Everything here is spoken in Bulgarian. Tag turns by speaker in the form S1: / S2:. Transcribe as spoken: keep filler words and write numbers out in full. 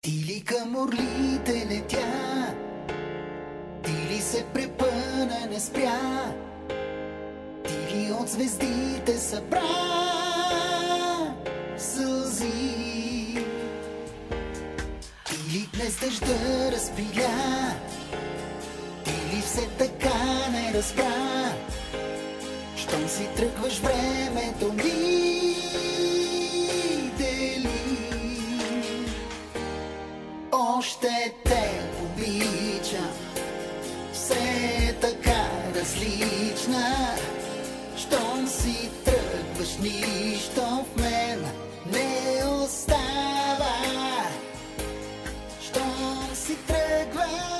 S1: Ти ли към орлите летя, ти ли се препъна, не спря, ти ли от звездите събра сълзи, ти ли днес дъжда разпиля, ти ли все така не разбра, щом си тръгваш времето ми дели. Още те обичам, все така различна, щом си тръгваш, нищо в мен не остава. Щом си тръгваш,